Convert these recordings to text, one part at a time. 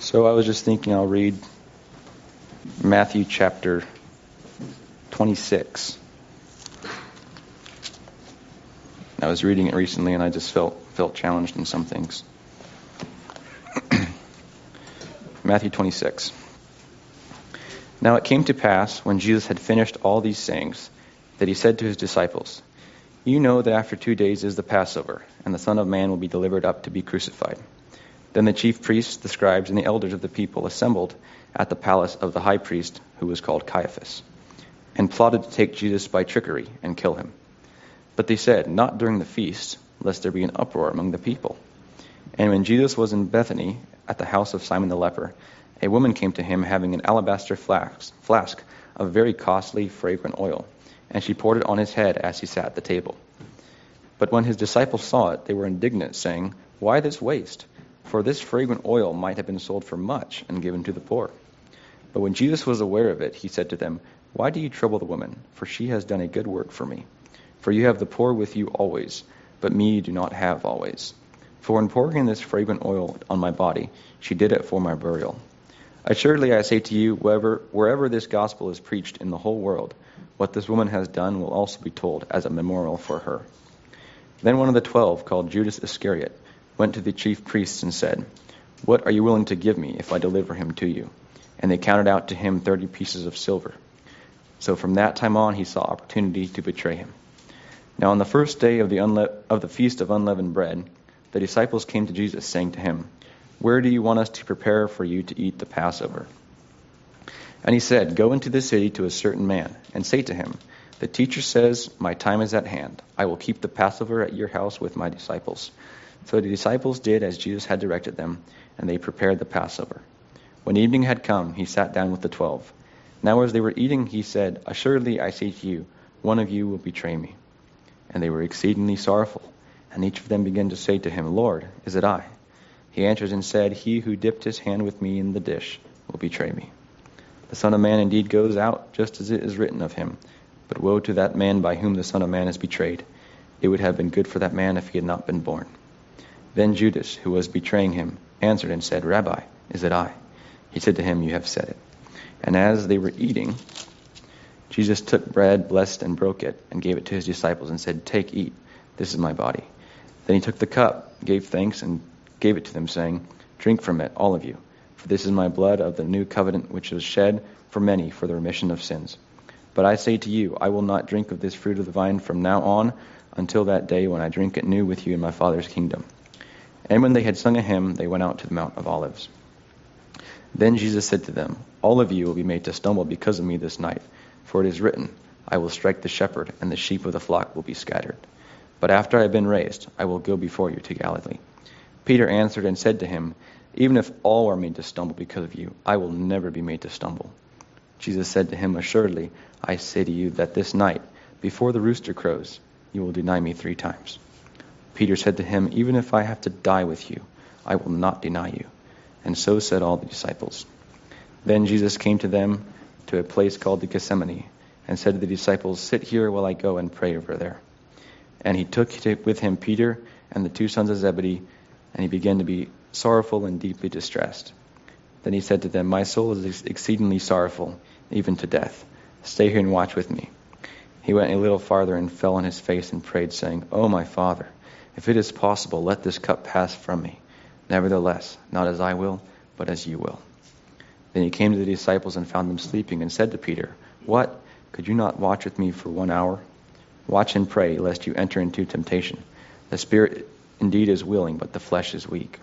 So I was just thinking I'll read Matthew chapter 26. I was reading it recently and I just felt challenged in some things. Matthew 26. Now it came to pass, when Jesus had finished all these sayings, that he said to his disciples, "You know that after 2 days is the Passover, and the Son of Man will be delivered up to be crucified." Then the chief priests, the scribes, and the elders of the people assembled at the palace of the high priest, who was called Caiaphas, and plotted to take Jesus by trickery and kill him. But they said, "Not during the feast, lest there be an uproar among the people." And when Jesus was in Bethany, at the house of Simon the leper, a woman came to him having an alabaster flask of very costly, fragrant oil, and she poured it on his head as he sat at the table. But when his disciples saw it, they were indignant, saying, "Why this waste? For this fragrant oil might have been sold for much and given to the poor." But when Jesus was aware of it, he said to them, "Why do you trouble the woman? For she has done a good work for me. For you have the poor with you always, but me you do not have always. For in pouring this fragrant oil on my body, she did it for my burial. Assuredly I say to you, wherever this gospel is preached in the whole world, what this woman has done will also be told as a memorial for her." Then one of the 12, called Judas Iscariot, went to the chief priests and said, "What are you willing to give me if I deliver him to you?" And they counted out to him 30 pieces of silver. So from that time on he saw opportunity to betray him. Now on the first day of the feast of unleavened bread, the disciples came to Jesus, saying to him, "Where do you want us to prepare for you to eat the Passover?" And he said, "Go into the city to a certain man, and say to him, 'The teacher says, my time is at hand. I will keep the Passover at your house with my disciples.'" So the disciples did as Jesus had directed them, and they prepared the Passover. When evening had come, he sat down with the 12. Now as they were eating, he said, "Assuredly I say to you, one of you will betray me." And they were exceedingly sorrowful, and each of them began to say to him, "Lord, is it I?" He answered and said, "He who dipped his hand with me in the dish will betray me. The Son of Man indeed goes out just as it is written of him, but woe to that man by whom the Son of Man is betrayed. It would have been good for that man if he had not been born." Then Judas, who was betraying him, answered and said, "Rabbi, is it I?" He said to him, "You have said it." And as they were eating, Jesus took bread, blessed and broke it, and gave it to his disciples and said, "Take, eat, this is my body." Then he took the cup, gave thanks, and gave it to them, saying, "Drink from it, all of you, for this is my blood of the new covenant, which is shed for many for the remission of sins. But I say to you, I will not drink of this fruit of the vine from now on until that day when I drink it new with you in my Father's kingdom." And when they had sung a hymn, they went out to the Mount of Olives. Then Jesus said to them, "All of you will be made to stumble because of me this night, for it is written, I will strike the shepherd, and the sheep of the flock will be scattered. But after I have been raised, I will go before you to Galilee." Peter answered and said to him, "Even if all are made to stumble because of you, I will never be made to stumble." Jesus said to him, "Assuredly, I say to you that this night, before the rooster crows, you will deny me 3 times. Peter said to him, "Even if I have to die with you, I will not deny you." And so said all the disciples. Then Jesus came to them to a place called the Gethsemane, and said to the disciples, "Sit here while I go and pray over there." And he took with him Peter and the 2 sons of Zebedee, and he began to be sorrowful and deeply distressed. Then he said to them, "My soul is exceedingly sorrowful, even to death. Stay here and watch with me." He went a little farther and fell on his face and prayed, saying, "Oh, my Father, if it is possible, let this cup pass from me. Nevertheless, not as I will, but as you will." Then he came to the disciples and found them sleeping, and said to Peter, "What? Could you not watch with me for 1 hour? Watch and pray, lest you enter into temptation. The spirit indeed is willing, but the flesh is weak."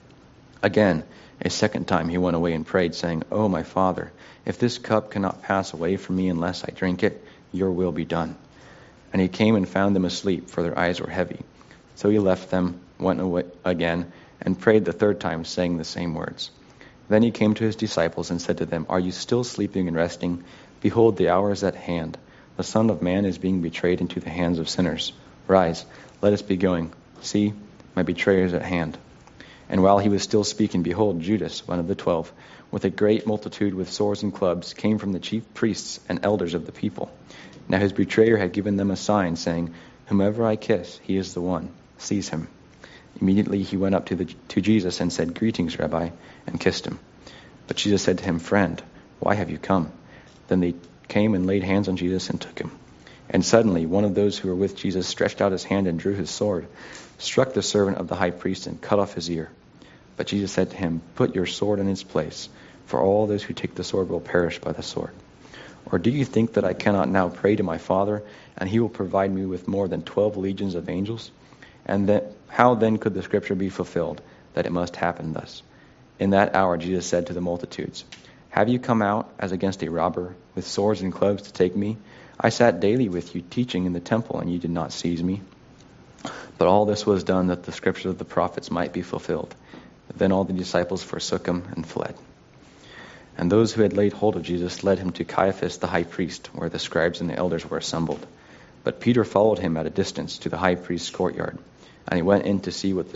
Again, a second time he went away and prayed, saying, "Oh, my Father, if this cup cannot pass away from me unless I drink it, your will be done." And he came and found them asleep, for their eyes were heavy. So he left them, went away again, and prayed the 3rd time, saying the same words. Then he came to his disciples and said to them, "Are you still sleeping and resting? Behold, the hour is at hand. The Son of Man is being betrayed into the hands of sinners. Rise, let us be going. See, my betrayer is at hand." And while he was still speaking, behold, Judas, one of the 12, with a great multitude with swords and clubs, came from the chief priests and elders of the people. Now his betrayer had given them a sign, saying, "Whomever I kiss, he is the one. Seize him." Immediately he went up to Jesus and said, "Greetings, Rabbi," and kissed him. But Jesus said to him, "Friend, why have you come?" Then they came and laid hands on Jesus and took him. And suddenly one of those who were with Jesus stretched out his hand and drew his sword, struck the servant of the high priest, and cut off his ear. But Jesus said to him, "Put your sword in its place, for all those who take the sword will perish by the sword. Or do you think that I cannot now pray to my Father, and he will provide me with more than 12 legions of angels? And how then could the scripture be fulfilled, that it must happen thus?" In that hour Jesus said to the multitudes, "Have you come out as against a robber, with swords and clubs to take me? I sat daily with you teaching in the temple, and you did not seize me. But all this was done that the scriptures of the prophets might be fulfilled." Then all the disciples forsook him and fled. And those who had laid hold of Jesus led him to Caiaphas the high priest, where the scribes and the elders were assembled. But Peter followed him at a distance to the high priest's courtyard, and he went in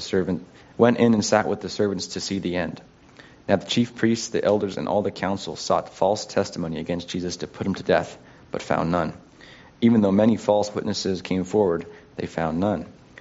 and sat with the servants to see the end. Now the chief priests, the elders, and all the council sought false testimony against Jesus to put him to death, but found none. Even though many false witnesses came forward, they found none.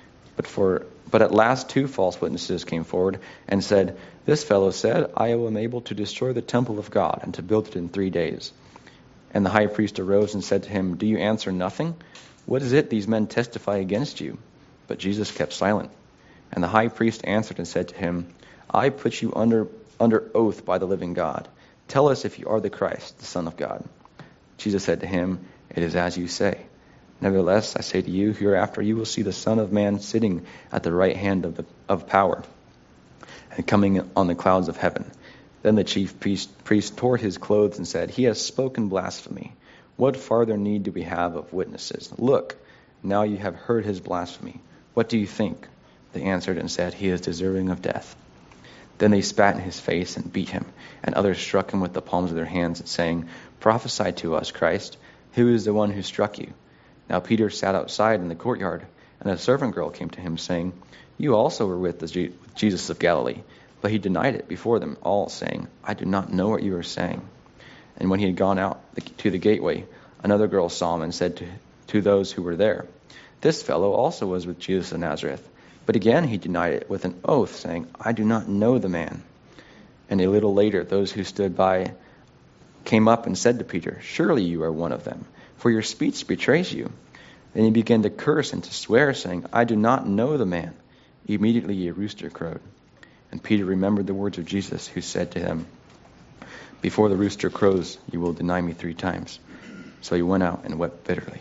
But at last 2 false witnesses came forward and said, "This fellow said, I am able to destroy the temple of God and to build it in 3 days." And the high priest arose and said to him, "Do you answer nothing? What is it these men testify against you?" But Jesus kept silent. And the high priest answered and said to him, "I put you under oath by the living God. Tell us if you are the Christ, the Son of God." Jesus said to him, "It is as you say. Nevertheless, I say to you, hereafter you will see the Son of Man sitting at the right hand of power, and coming on the clouds of heaven." Then the chief priest tore his clothes and said, "He has spoken blasphemy. What farther need do we have of witnesses? Look, now you have heard his blasphemy. What do you think?" They answered and said, "He is deserving of death." Then they spat in his face and beat him, and others struck him with the palms of their hands, saying, "Prophesy to us, Christ. Who is the one who struck you?" Now Peter sat outside in the courtyard, and a servant girl came to him, saying, "You also were with Jesus of Galilee." But he denied it before them all, saying, "I do not know what you are saying." And when he had gone out to the gateway, another girl saw him and said to those who were there, "This fellow also was with Jesus of Nazareth." But again he denied it with an oath, saying, "I do not know the man." And a little later those who stood by came up and said to Peter, "Surely you are one of them, for your speech betrays you." Then he began to curse and to swear, saying, "I do not know the man." Immediately a rooster crowed. And Peter remembered the words of Jesus, who said to him, "Before the rooster crows, you will deny me 3 times." So he went out and wept bitterly.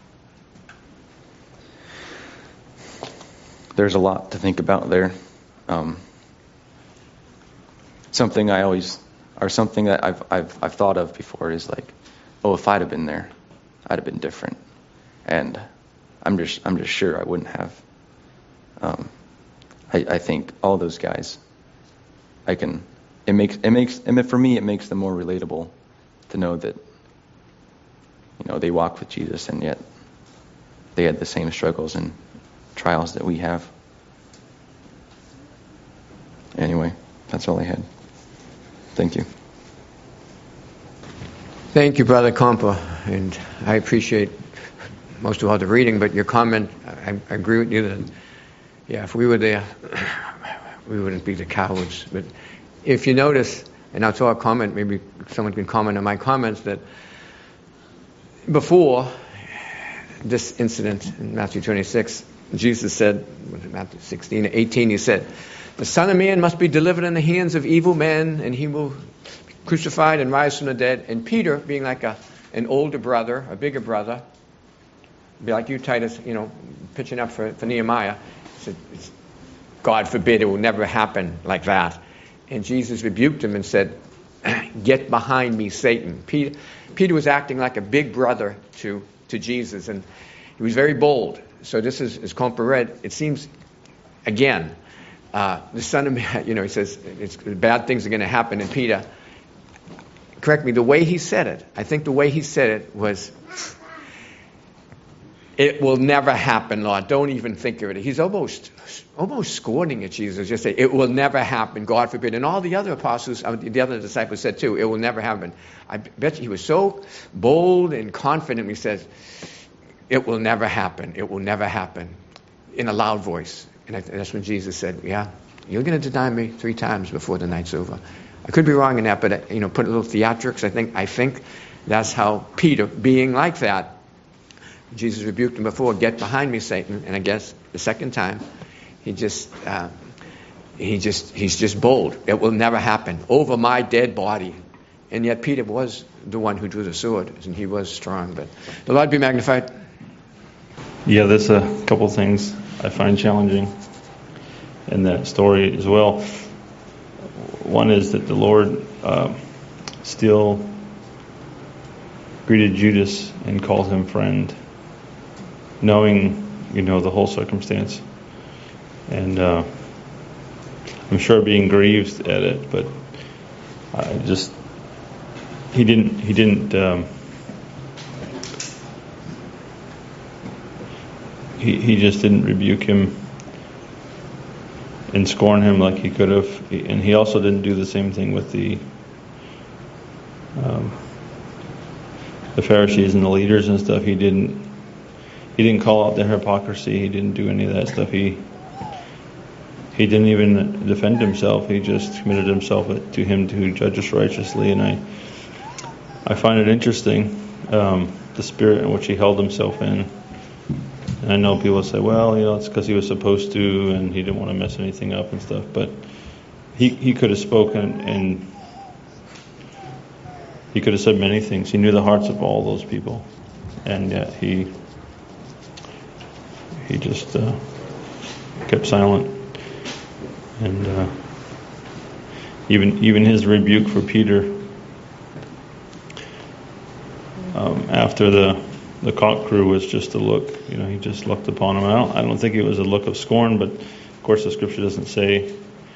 There's a lot to think about there. Something that I've thought of before is like, oh, if I'd have been there, I'd have been different. And I'm just sure I wouldn't have. I think all those guys, it makes for me it makes them more relatable to know that, they walked with Jesus, and yet they had the same struggles and trials that we have. Anyway, that's all I had. Thank you. Thank you, Brother Compa, and I appreciate most of all the reading, but your comment, I agree with you that, if we were there, we wouldn't be the cowards. But if you notice, and that's our comment, maybe someone can comment on my comments, that before this incident in Matthew 26, Jesus said, Matthew 16, 18, he said, "The Son of Man must be delivered in the hands of evil men, and he will be crucified and rise from the dead." And Peter, being like an older brother, a bigger brother, be like you, Titus, pitching up for Nehemiah, said, "God forbid, it will never happen like that." And Jesus rebuked him and said, "Get behind me, Satan." Peter was acting like a big brother to Jesus, and he was very bold. So this is, as Compa read, it seems, again, the Son of Man, he says, bad things are going to happen. And Peter, correct me, the way he said it, I think the way he said it was, "It will never happen, Lord. Don't even think of it." He's almost scorning at Jesus. Just say, "It will never happen, God forbid." And all the other apostles, the other disciples said too, "It will never happen." I bet you he was so bold and confident. He says, "It will never happen. It will never happen," in a loud voice. And that's when Jesus said, "Yeah, you're going to deny me 3 times before the night's over." I could be wrong in that, but put a little theatrics. I think that's how Peter, being like that, Jesus rebuked him before, "Get behind me, Satan." And I guess the second time, he's just bold. It will never happen over my dead body. And yet Peter was the one who drew the sword, and he was strong. But the Lord be magnified. Yeah, there's a couple things I find challenging in that story as well. One is that the Lord still greeted Judas and called him friend, knowing, the whole circumstance. And I'm sure being grieved at it, but he didn't he just didn't rebuke him and scorn him like he could have. And he also didn't do the same thing with the Pharisees and the leaders and stuff. He didn't call out their hypocrisy. He didn't do any of that stuff. He didn't even defend himself. He just committed himself to him to judge us righteously. And I find it interesting, the spirit in which he held himself in. And I know people say, well, it's because he was supposed to and he didn't want to mess anything up and stuff. But he could have spoken and he could have said many things. He knew the hearts of all those people. And yet he just kept silent. And even his rebuke for Peter after the cock crew was just a look. He just looked upon him. I don't think it was a look of scorn, but of course the scripture doesn't say.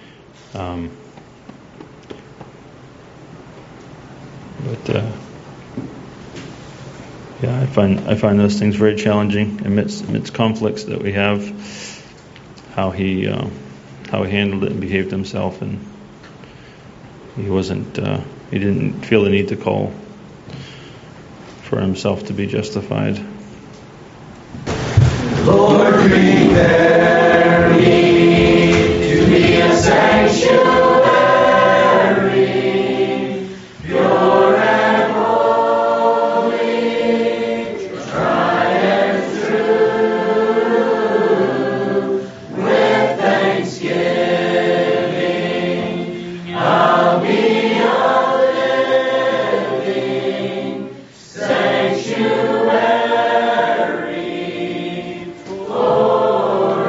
I find those things very challenging amidst conflicts that we have. How he handled it and behaved himself, and he didn't feel the need to call for himself to be justified. Lord, prepare me to be a sanctuary, pure and holy, tried and true, with thanksgiving, I'll be a living sanctuary for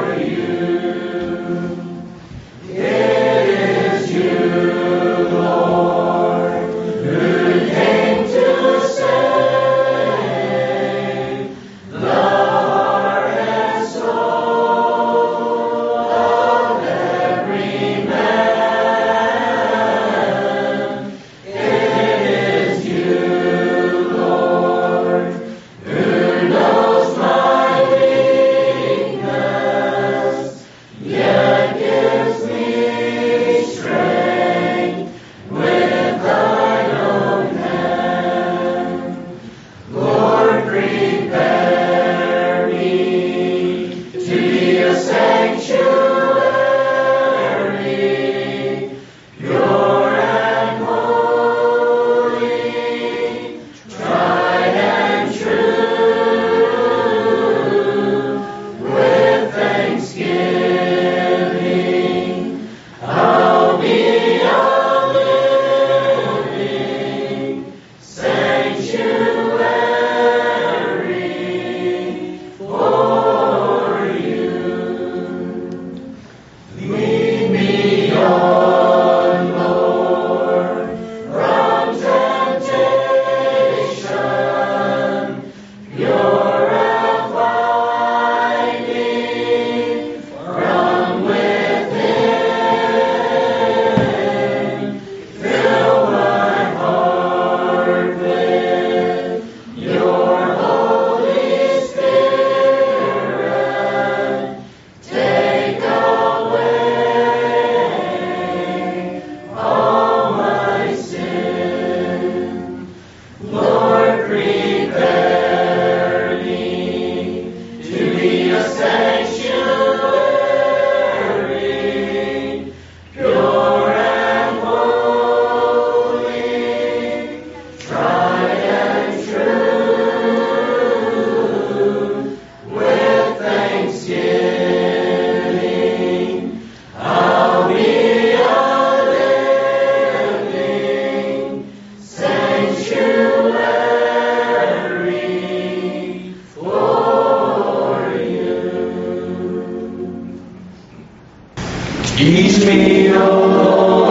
Teach me, O Lord.